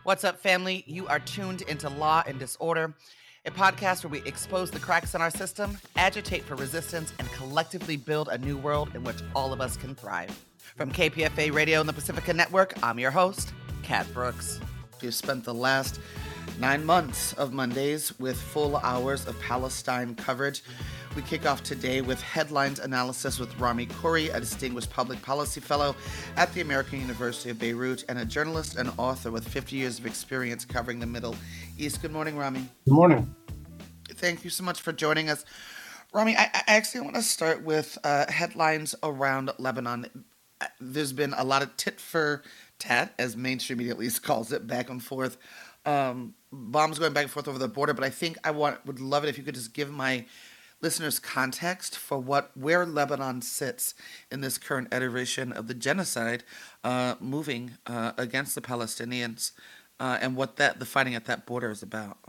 What's up, family? You are tuned into Law and Disorder, a podcast where we expose the cracks in our system, agitate for resistance, and collectively build a new world in which all of us can thrive. From KPFA Radio and the Pacifica Network, I'm your host, Kat Brooks. We've spent the last 9 months of Mondays with full hours of Palestine coverage. We kick off today with headlines analysis with Rami Khouri, a distinguished public policy fellow at the American University of Beirut and a journalist and author with 50 years of experience covering the Middle East. Good morning, Rami. Good morning. Thank you so much for joining us. Rami, I actually want to start with headlines around Lebanon. There's been a lot of tit for tat, as mainstream media at least calls it, back and forth. Bombs going back and forth over the border, but I think would love it if you could just give my listeners context for where Lebanon sits in this current iteration of the genocide moving against the Palestinians and what the fighting at that border is about.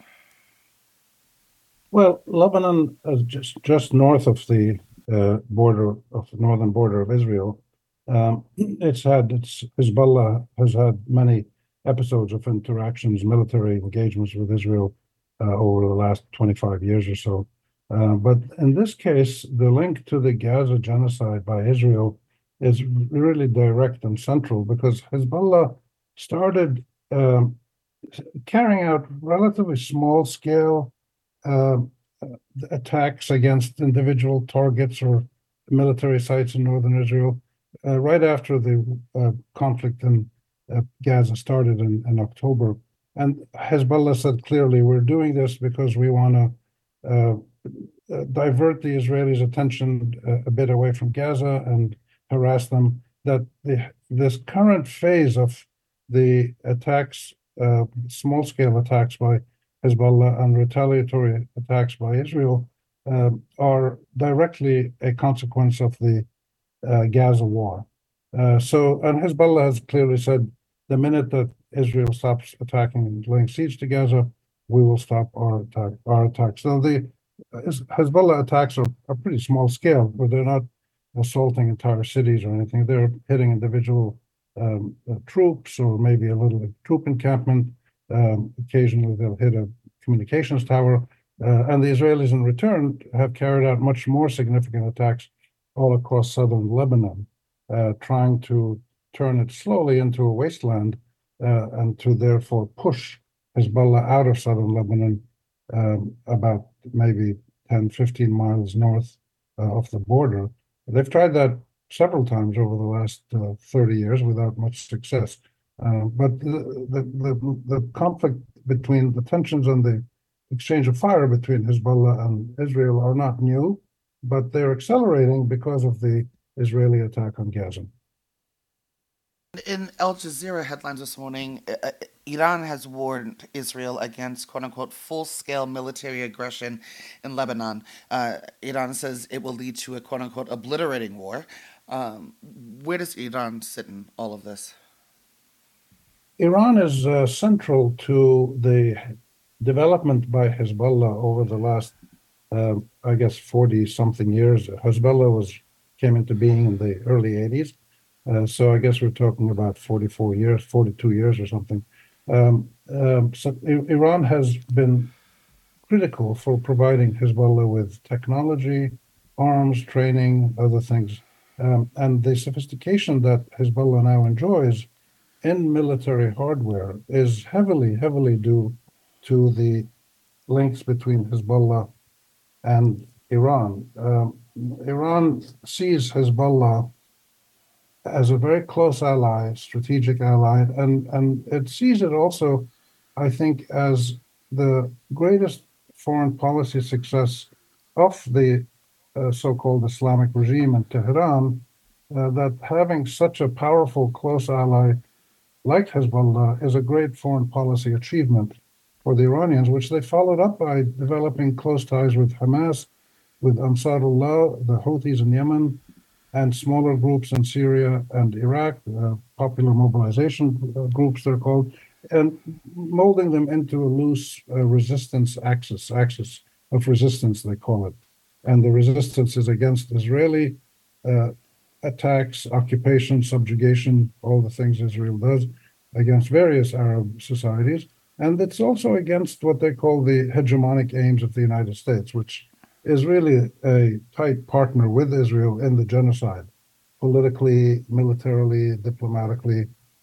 Well, Lebanon is just north of the northern border of Israel. Hezbollah has had many episodes of military engagements with Israel over the last 25 years or so. But in this case, the link to the Gaza genocide by Israel is really direct and central because Hezbollah started carrying out relatively small-scale attacks against individual targets or military sites in northern Israel right after the conflict in Gaza started in October. And Hezbollah said clearly, we're doing this because we want to divert the Israelis' attention a bit away from Gaza and harass them. That this current phase of the attacks, small-scale attacks by Hezbollah and retaliatory attacks by Israel are directly a consequence of the Gaza war. And Hezbollah has clearly said, the minute that Israel stops attacking and laying siege to Gaza, we will stop our attacks. So the Hezbollah attacks are pretty small scale, but they're not assaulting entire cities or anything. They're hitting individual troops or maybe a little troop encampment. Occasionally they'll hit a communications tower. And the Israelis in return have carried out much more significant attacks all across southern Lebanon, trying to turn it slowly into a wasteland and to therefore push Hezbollah out of southern Lebanon about maybe 10, 15 miles north of the border. They've tried that several times over the last 30 years without much success. But the conflict between the tensions and the exchange of fire between Hezbollah and Israel are not new, but they're accelerating because of the Israeli attack on Gaza. In Al Jazeera headlines this morning, Iran has warned Israel against, quote-unquote, full-scale military aggression in Lebanon. Iran says it will lead to a, quote-unquote, obliterating war. Where does Iran sit in all of this? Iran is central to the development by Hezbollah over the last, 40-something years. Hezbollah came into being in the early 80s. So I guess we're talking about 42 years or something. So Iran has been critical for providing Hezbollah with technology, arms, training, other things. And the sophistication that Hezbollah now enjoys in military hardware is heavily due to the links between Hezbollah and Iran. Iran sees Hezbollah as a very close ally, strategic ally, and it sees it also, I think, as the greatest foreign policy success of the so-called Islamic regime in Tehran, that having such a powerful close ally like Hezbollah is a great foreign policy achievement for the Iranians, which they followed up by developing close ties with Hamas, with Ansarullah, the Houthis in Yemen, and smaller groups in Syria and Iraq, popular mobilization groups they're called, and molding them into a loose resistance axis of resistance, they call it. And the resistance is against Israeli attacks, occupation, subjugation, all the things Israel does, against various Arab societies. And it's also against what they call the hegemonic aims of the United States, which is really a tight partner with Israel in the genocide, politically, militarily, diplomatically,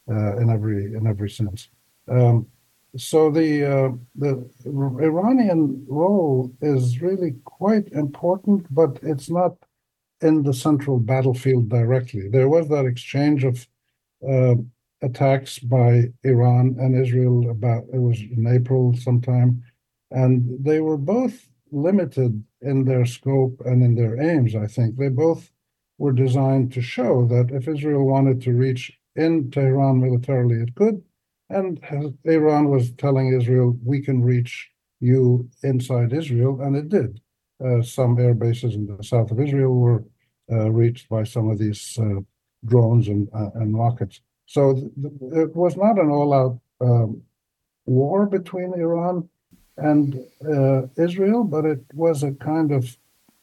in every sense. Um, so the Iranian role is really quite important, but it's not in the central battlefield directly. There was that exchange of uh, attacks by Iran and Israel about it was in April sometime, and they were both limited in their scope and in their aims. I think they both were designed to show that if Israel wanted to reach in Tehran militarily, it could, and Iran was telling Israel, "We can reach you inside Israel," and it did. Some air bases in the south of Israel were reached by some of these drones and rockets. So it was not an all-out war between Iran and Israel, but it was a kind of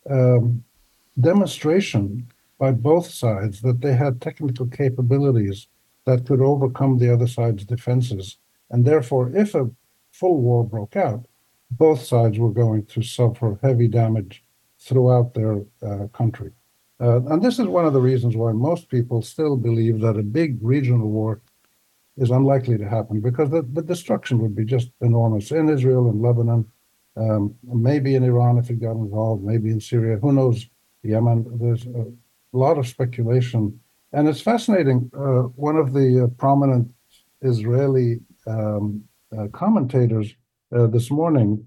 demonstration by both sides that they had technical capabilities that could overcome the other side's defenses. And therefore, if a full war broke out, both sides were going to suffer heavy damage throughout their country. And this is one of the reasons why most people still believe that a big regional war is unlikely to happen, because the destruction would be just enormous in Israel and Lebanon, maybe in Iran if it got involved, maybe in Syria, who knows, Yemen. There's a lot of speculation. And it's fascinating. One of the prominent Israeli commentators this morning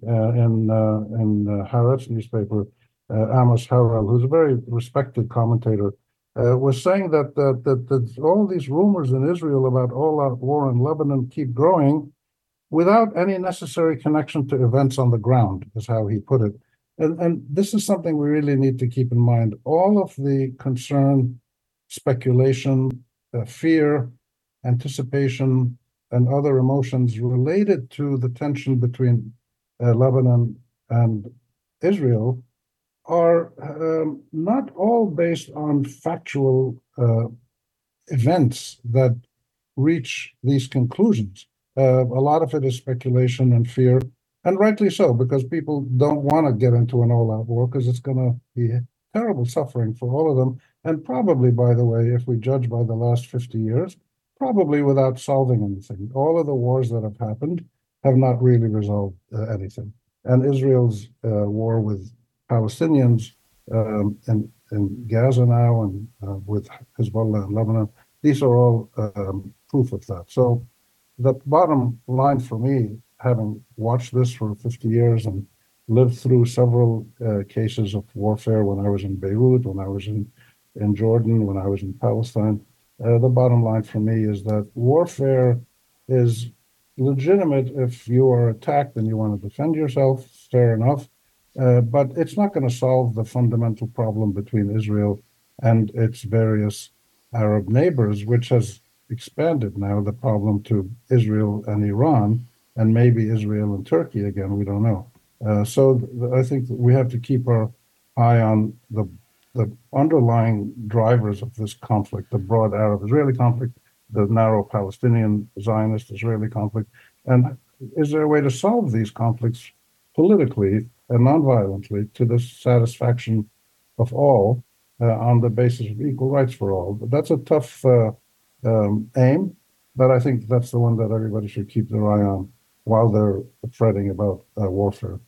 in Haaretz newspaper, Amos Harel, who's a very respected commentator, was saying that all these rumors in Israel about all-out war in Lebanon keep growing without any necessary connection to events on the ground, is how he put it. And this is something we really need to keep in mind. All of the concern, speculation, fear, anticipation, and other emotions related to the tension between Lebanon and Israel are not all based on factual events that reach these conclusions. A lot of it is speculation and fear, and rightly so, because people don't want to get into an all-out war because it's going to be terrible suffering for all of them. And probably, by the way, if we judge by the last 50 years, probably without solving anything. All of the wars that have happened have not really resolved anything. And Israel's war with Palestinians in Gaza now and with Hezbollah in Lebanon, these are all proof of that. So the bottom line for me, having watched this for 50 years and lived through several cases of warfare when I was in Beirut, when I was in Jordan, when I was in Palestine, the bottom line for me is that warfare is legitimate if you are attacked and you want to defend yourself, fair enough. But it's not going to solve the fundamental problem between Israel and its various Arab neighbors, which has expanded now the problem to Israel and Iran, and maybe Israel and Turkey again, we don't know. So I think that we have to keep our eye on the underlying drivers of this conflict, the broad Arab-Israeli conflict, the narrow Palestinian Zionist-Israeli conflict, and is there a way to solve these conflicts politically and non-violently to the satisfaction of all on the basis of equal rights for all? But that's a tough aim, but I think that's the one that everybody should keep their eye on while they're fretting about warfare.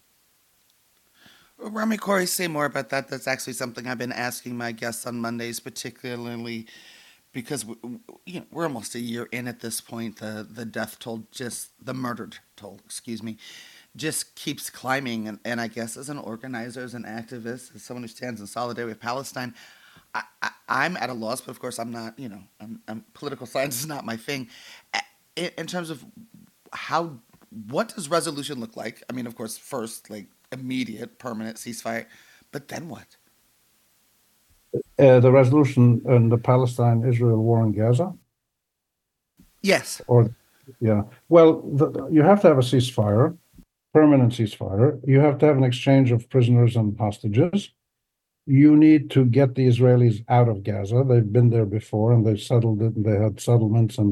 Rami Corey, say more about that. That's actually something I've been asking my guests on Mondays, particularly because we're almost a year in at this point. The death toll, just the murdered toll, excuse me, just keeps climbing. And I guess as an organizer, as an activist, as someone who stands in solidarity with Palestine, I'm at a loss. But of course, I'm not. Political science is not my thing. In terms of what does resolution look like? I mean, of course, first, like immediate, permanent ceasefire, but then what? The resolution in the Palestine-Israel war in Gaza? Yes. Or, yeah. Well, you have to have a ceasefire, permanent ceasefire. You have to have an exchange of prisoners and hostages. You need to get the Israelis out of Gaza. They've been there before and they've settled it and they had settlements and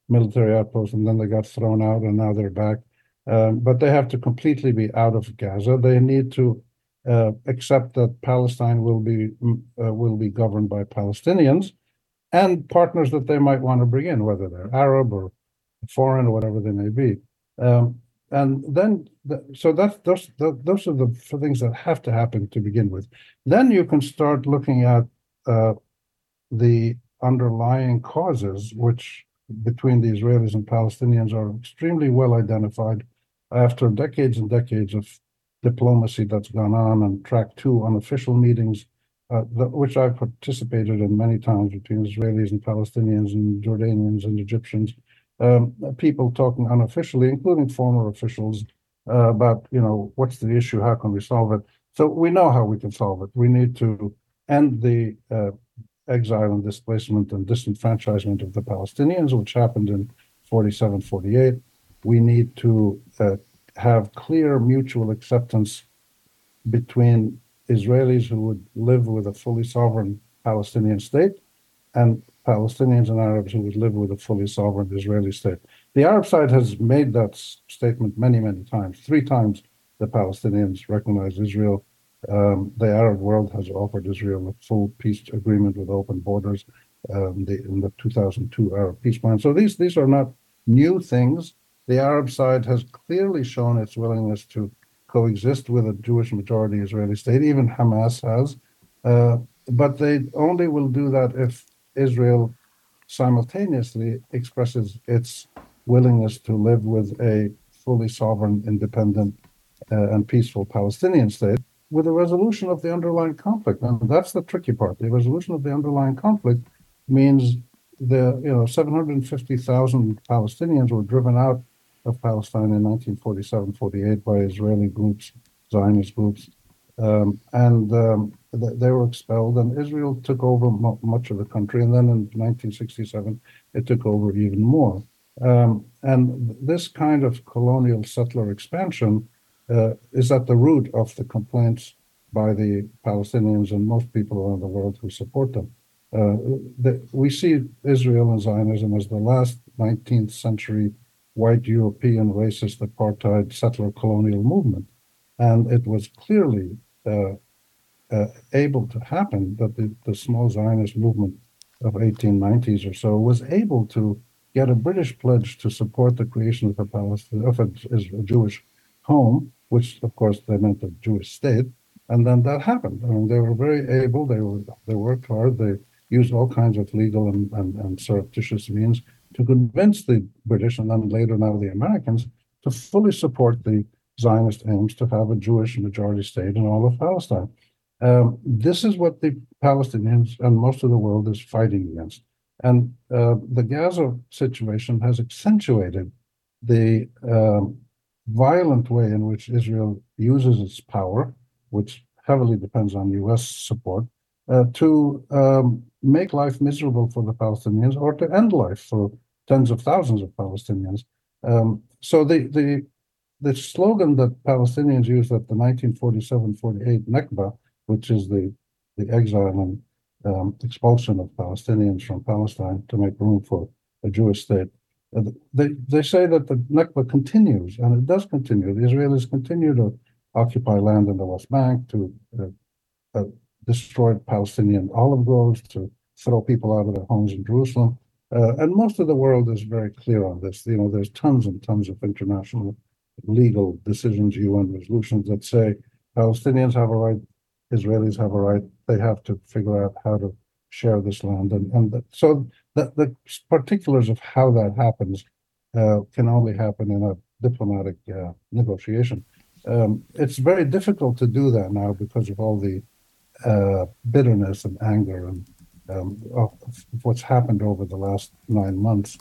military outpost, and then they got thrown out, and now they're back. But they have to completely be out of Gaza. They need to accept that Palestine will be governed by Palestinians and partners that they might want to bring in, whether they're Arab or foreign or whatever they may be. And then, so those are the things that have to happen to begin with. Then you can start looking at the underlying causes, which between the Israelis and Palestinians are extremely well identified after decades and decades of diplomacy that's gone on and track two unofficial meetings, which I've participated in many times between Israelis and Palestinians and Jordanians and Egyptians, people talking unofficially, including former officials, about, what's the issue, how can we solve it? So we know how we can solve it. We need to end the exile and displacement and disenfranchisement of the Palestinians, which happened in 47, 48. We need to have clear mutual acceptance between Israelis who would live with a fully sovereign Palestinian state and Palestinians and Arabs who would live with a fully sovereign Israeli state. The Arab side has made that statement many, many times. 3 times the Palestinians recognize Israel. The Arab world has offered Israel a full peace agreement with open borders in the 2002 Arab peace plan. So these are not new things. The Arab side has clearly shown its willingness to coexist with a Jewish majority Israeli state. Even Hamas has. But they only will do that if Israel simultaneously expresses its willingness to live with a fully sovereign, independent, and peaceful Palestinian state with a resolution of the underlying conflict. And that's the tricky part. The resolution of the underlying conflict means 750,000 Palestinians were driven out of Palestine in 1947-48 by Israeli groups, Zionist groups, and they were expelled, and Israel took over much of the country, and then in 1967 it took over even more. And this kind of colonial settler expansion is at the root of the complaints by the Palestinians and most people around the world who support them. We see Israel and Zionism as the last 19th century white European racist apartheid settler colonial movement. And it was clearly able to happen that the small Zionist movement of 1890s or so was able to get a British pledge to support the creation of a Jewish home, which of course they meant a Jewish state. And then that happened. I mean, they were very able. They worked hard. They used all kinds of legal and surreptitious means to convince the British and then later now the Americans to fully support the Zionist aims to have a Jewish majority state in all of Palestine. This is what the Palestinians and most of the world is fighting against. And the Gaza situation has accentuated the violent way in which Israel uses its power, which heavily depends on U.S. support, to make life miserable for the Palestinians or to end life for tens of thousands of Palestinians. So the slogan that Palestinians used at the 1947-48 Nakba, which is the exile and expulsion of Palestinians from Palestine to make room for a Jewish state, they say that the Nakba continues, and it does continue. The Israelis continue to occupy land in the West Bank, to destroy Palestinian olive groves, to throw people out of their homes in Jerusalem. And most of the world is very clear on this. There's tons and tons of international legal decisions, UN resolutions that say Palestinians have a right, Israelis have a right. They have to figure out how to share this land. So the particulars of how that happens can only happen in a diplomatic negotiation. It's very difficult to do that now because of all the bitterness and anger and of what's happened over the last 9 months.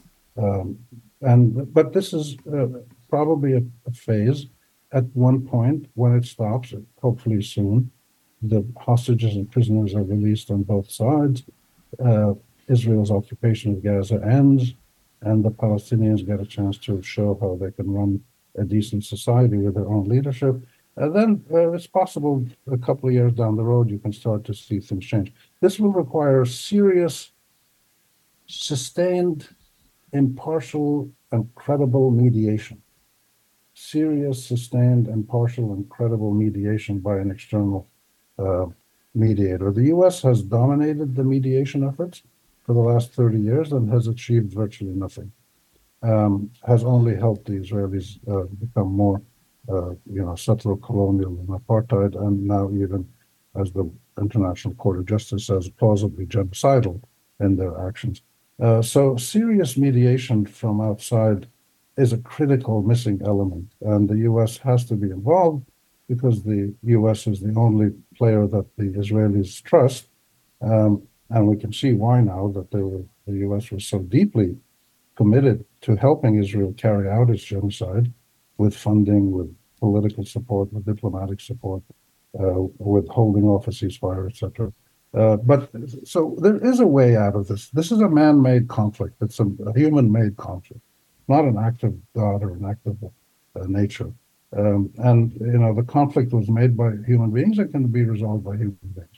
But this is probably a phase. At one point, when it stops, hopefully soon, the hostages and prisoners are released on both sides. Israel's occupation of Gaza ends, and the Palestinians get a chance to show how they can run a decent society with their own leadership. And then it's possible a couple of years down the road, you can start to see things change. This will require serious, sustained impartial and credible mediation, serious, sustained, impartial, and credible mediation by an external uh, mediator. The U.S. has dominated the mediation efforts for the last 30 years and has achieved virtually nothing. Has only helped the Israelis become more, settler colonial and apartheid, and now even, as the International Court of Justice says, plausibly genocidal in their actions. So serious mediation from outside is a critical missing element, and the U.S. has to be involved because the U.S. is the only player that the Israelis trust, and we can see why now that the U.S. was so deeply committed to helping Israel carry out its genocide with funding, with political support, with diplomatic support, with holding off a ceasefire, etc. But so there is a way out of this. This is a man-made conflict. It's a human-made conflict, not an act of God or an act of nature. And the conflict was made by human beings and can be resolved by human beings.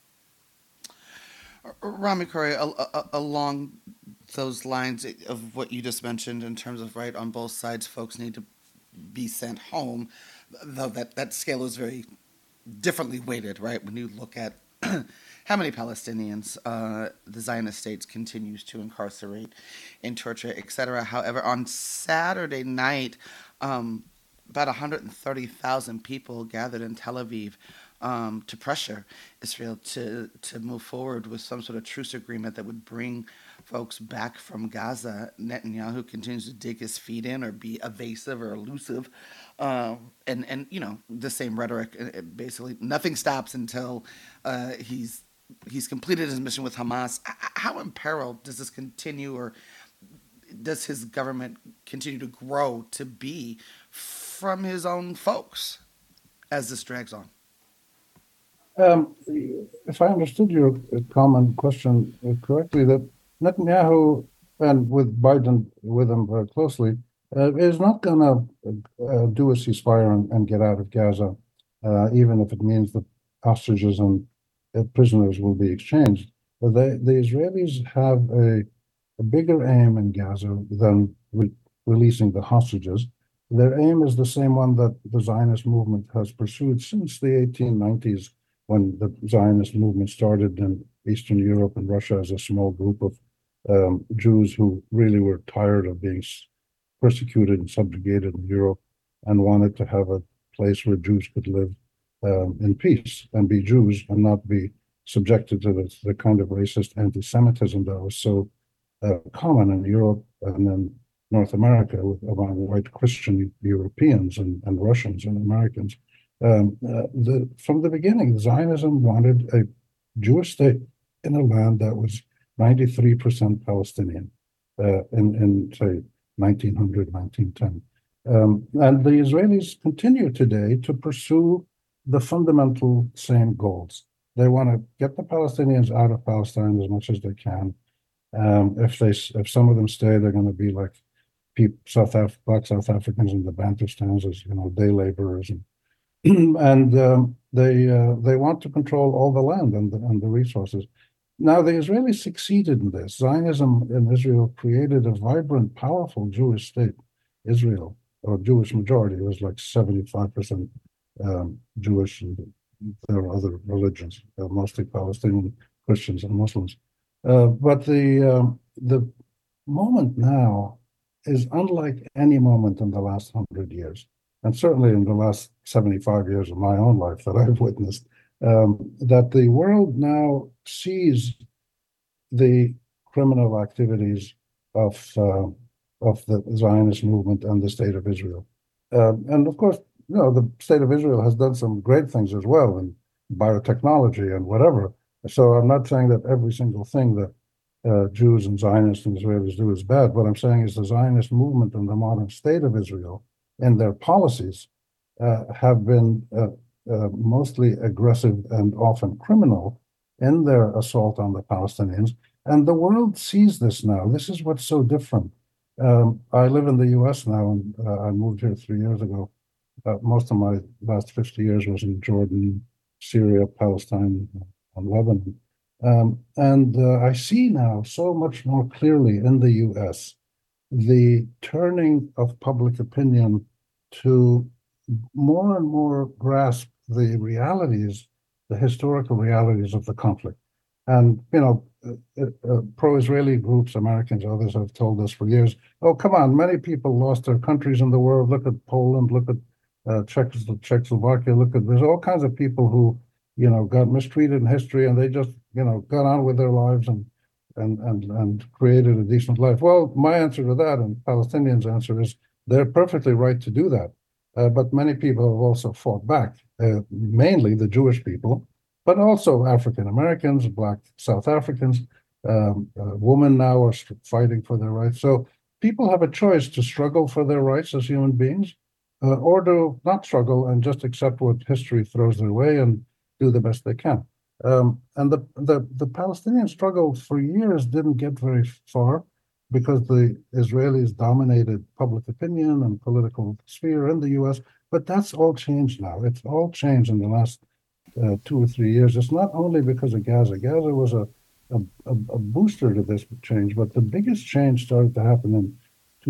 Rami Correa, along those lines of what you just mentioned in terms of right on both sides, folks need to be sent home, though that scale is very differently weighted, right? When you look at how many Palestinians the Zionist state continues to incarcerate and torture, etc. However, on Saturday night, about 130,000 people gathered in Tel Aviv to pressure Israel to move forward with some sort of truce agreement that would bring folks back from Gaza. Netanyahu continues to dig his feet in or be evasive or elusive, and the same rhetoric. Basically, nothing stops until he's completed his mission with Hamas. How in peril does this continue, or does his government continue to grow to be from his own folks as this drags on? If I understood your common question correctly, that Netanyahu, and with Biden with him very closely, is not going to do a ceasefire and get out of Gaza, even if it means that hostages and prisoners will be exchanged. But the Israelis have a bigger aim in Gaza than releasing the hostages. Their aim is the same one that the Zionist movement has pursued since the 1890s, when the Zionist movement started in Eastern Europe and Russia as a small group of Jews who really were tired of being persecuted and subjugated in Europe and wanted to have a place where Jews could live in peace and be Jews and not be subjected to the kind of racist anti-Semitism that was so common in Europe and in North America among white Christian Europeans and Russians and Americans. From the beginning, Zionism wanted a Jewish state in a land that was 93% Palestinian in say, 1900, 1910. And the Israelis continue today to pursue the fundamental same goals. They want to get the Palestinians out of Palestine as much as they can. If some of them stay, they're going to be like black South Africans in the Bantustans as day laborers, and they want to control all the land and the resources. Now the Israelis succeeded in this. Zionism in Israel created a vibrant, powerful Jewish state. Israel, or Jewish majority, it was like 75% Jewish, and there are other religions, mostly Palestinian Christians and Muslims. But the moment now is unlike any moment in the last 100 years, and certainly in the last 75 years of my own life that I've witnessed, that the world now sees the criminal activities of the Zionist movement and the State of Israel. And of course, the State of Israel has done some great things as well in biotechnology and whatever. So I'm not saying that every single thing that Jews and Zionists and Israelis do is bad. What I'm saying is the Zionist movement and the modern State of Israel and their policies have been mostly aggressive and often criminal in their assault on the Palestinians. And the world sees this now. This is what's so different. I live in the US now, and I moved here 3 years ago. Most of my last 50 years was in Jordan, Syria, Palestine, and Lebanon. And I see now so much more clearly in the US the turning of public opinion to more and more grasp the realities, the historical realities of the conflict. And, pro-Israeli groups, Americans, others have told us for years, oh, come on, many people lost their countries in the war. Look at Poland, look at Czechoslovakia, there's all kinds of people who, got mistreated in history and they just, got on with their lives and created a decent life. Well, my answer to that and Palestinians' answer is they're perfectly right to do that. But many people have also fought back, mainly the Jewish people, but also African Americans, Black South Africans, women now are fighting for their rights. So people have a choice to struggle for their rights as human beings, or to not struggle and just accept what history throws their way and do the best they can. And the Palestinian struggle for years didn't get very far because the Israelis dominated public opinion and political sphere in the U.S. But that's all changed now. It's all changed in the last 2 or 3 years. It's not only because of Gaza. Gaza was a booster to this change, but the biggest change started to happen in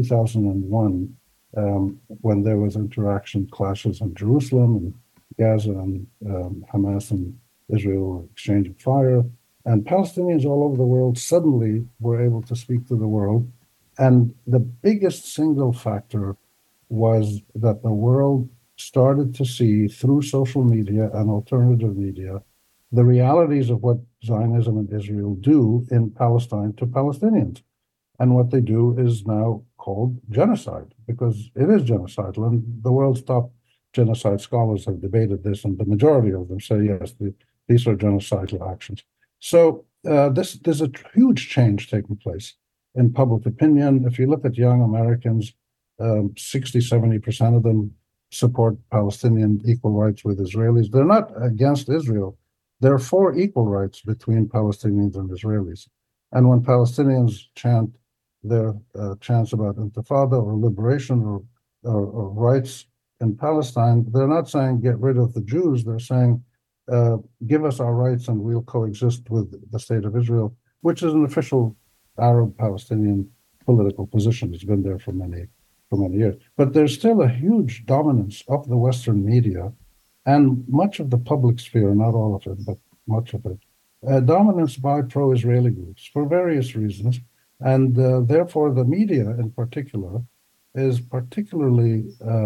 2001 when there was clashes in Jerusalem and Gaza and Hamas and Israel were exchanging fire. And Palestinians all over the world suddenly were able to speak to the world. And the biggest single factor was that the world started to see through social media and alternative media the realities of what Zionism and Israel do in Palestine to Palestinians. And what they do is now called genocide, because it is genocidal. And the world's top genocide scholars have debated this, and the majority of them say, yes, these are genocidal actions. So there's a huge change taking place in public opinion. If you look at young Americans, 60, 70% of them support Palestinian equal rights with Israelis. They're not against Israel. They're for equal rights between Palestinians and Israelis. And when Palestinians chant their chants about intifada or liberation or rights in Palestine, they're not saying get rid of the Jews. They're saying give us our rights and we'll coexist with the state of Israel, which is an official Arab-Palestinian political position. It's been there for many years. But there's still a huge dominance of the Western media and much of the public sphere, not all of it, but much of it, dominance by pro-Israeli groups for various reasons. And therefore, the media in particular is particularly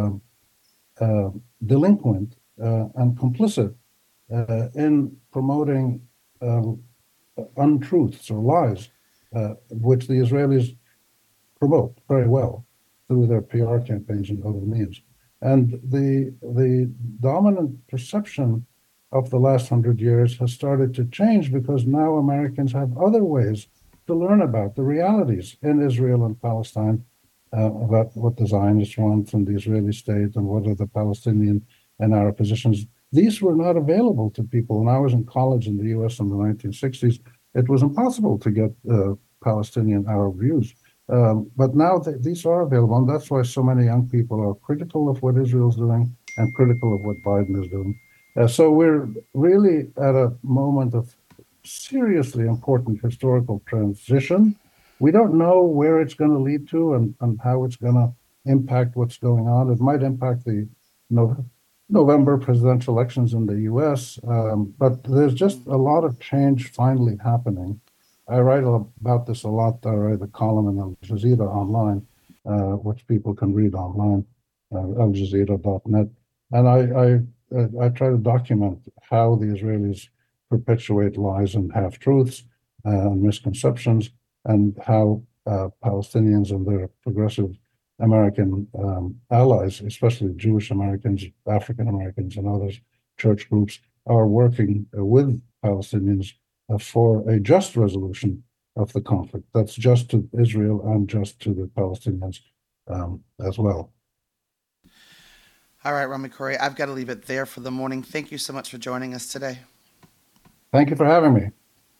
delinquent and complicit in promoting untruths or lies, which the Israelis promote very well through their PR campaigns and other means. And the dominant perception of the last 100 years has started to change because now Americans have other ways to learn about the realities in Israel and Palestine, about what the Zionists want from the Israeli state and what are the Palestinian and Arab positions. These were not available to people. When I was in college in the US in the 1960s, it was impossible to get Palestinian Arab views. But now these are available, and that's why so many young people are critical of what Israel's doing and critical of what Biden is doing. So we're really at a moment of seriously important historical transition. We don't know where it's going to lead to and how it's going to impact what's going on. It might impact the November presidential elections in the US, but there's just a lot of change finally happening. I write about this a lot. I write a column in Al Jazeera online, which people can read online, aljazeera.net. And I try to document how the Israelis perpetuate lies and half-truths and misconceptions, and how Palestinians and their progressive American allies, especially Jewish Americans, African Americans, and others, church groups, are working with Palestinians for a just resolution of the conflict. That's just to Israel and just to the Palestinians as well. All right, Rami Khouri, I've got to leave it there for the morning. Thank you so much for joining us today. Thank you for having me.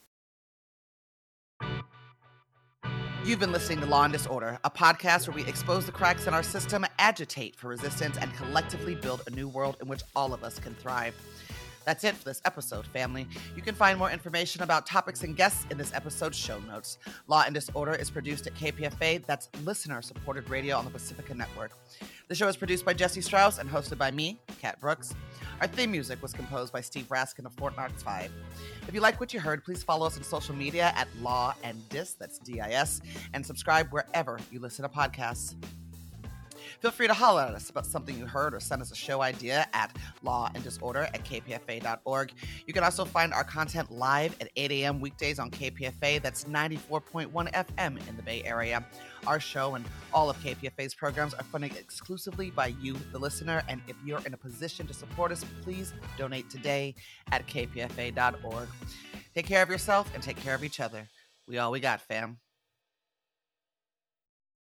You've been listening to Law and Disorder, a podcast where we expose the cracks in our system, agitate for resistance, and collectively build a new world in which all of us can thrive. That's it for this episode, family. You can find more information about topics and guests in this episode's show notes. Law and Disorder is produced at KPFA. That's listener-supported radio on the Pacifica Network. The show is produced by Jesse Strauss and hosted by me, Kat Brooks. Our theme music was composed by Steve Raskin of Fort Knox 5. If you like what you heard, please follow us on social media at Law and Dis, that's D-I-S, and subscribe wherever you listen to podcasts. Feel free to holler at us about something you heard or send us a show idea at lawanddisorder@kpfa.org. You can also find our content live at 8 a.m. weekdays on KPFA. That's 94.1 FM in the Bay Area. Our show and all of KPFA's programs are funded exclusively by you, the listener. And if you're in a position to support us, please donate today at kpfa.org. Take care of yourself and take care of each other. We all we got, fam.